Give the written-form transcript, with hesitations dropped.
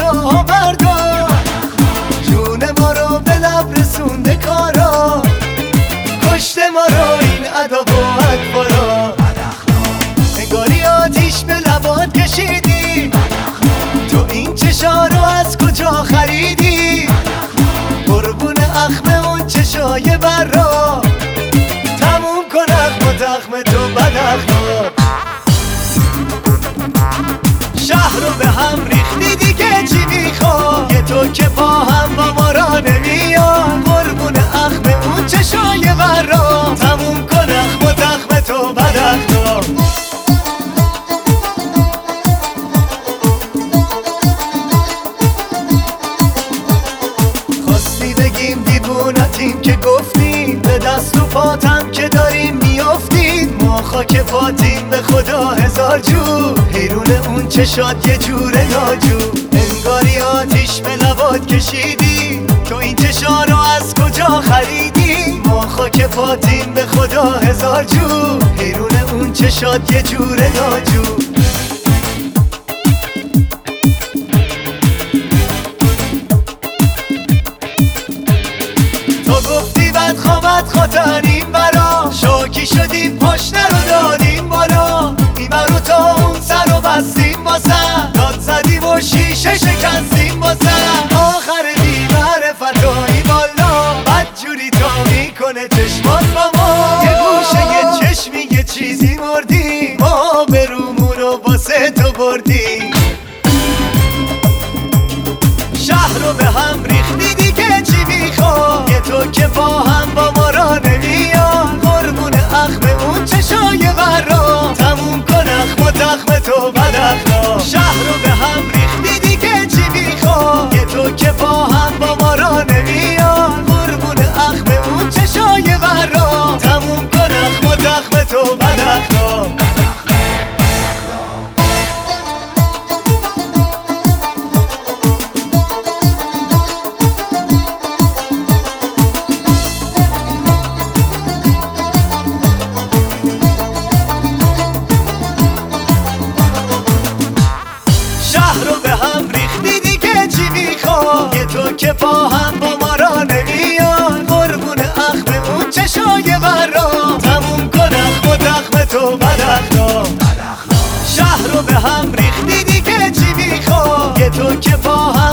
راه بردار، جون ما رو به لب رسونده کارا، کشته ما رو این ادب و اکبارا. نگاری آتیش به لبات کشیدی، تو این چشا رو از کجا خریدی؟ قربون اخم اون چشای برا، تموم کن اخم و تخم تو بد اخلاق. شهر رو به هم ریختی دیگه چی میخواد؟ یه تو که با هم با ما را نمیاد. قربون اخم اون چشای برا، تموم کن اخم و تخم تو بد اخلاق. خواستی بگیم دیوونتیم که گفتیم، به دست و پاتم که داریم میافتیم. ما خاک پاتیم به خدا هزار جو، حیرون اون چشات یه جور ناجو. انگاری آتیش به لبات کشیدی، تو این چشا رو از کجا خریدی؟ ما خاک پاتیم به خدا هزار جو، حیرون اون چشات یه جور ناجو. تو گفتی بدخوابت خاطریم برا، شاکی شدیم پشت رو دادیم بالا. میبرو تا اون سر رو بستیم واسه، داد زدیم و شیشه شکستیم واسه. آخر بیبر فتایی بالا، بدجوری تا میکنه چشمات با ما. یه گوشه یه چشمی یه چیزی مردیم، ما به رومون رو واسه تو بردیم. شهر رو به هم ریختی دیگه چی میخواد؟ یه تو که با هم با ما را نمیاد. قربون اخم اون چشای برا، تموم کن اخم و تخم تو بد اخلاق. شهر رو به هم ریختی دیگه چی میخواد؟ یه تو که با هم با ما را نمیاد. قربون اخم اون چشای برا، تموم کن اخم و تخم تو بد اخلاق. یه تو که با هم با ما را نمیاد. قربون اخم اون چشای برا، تموم کن اخم و تخم تو بد اخلاق. شهر رو به هم ریختی دیگه چی میخواد؟ یه تو که با هم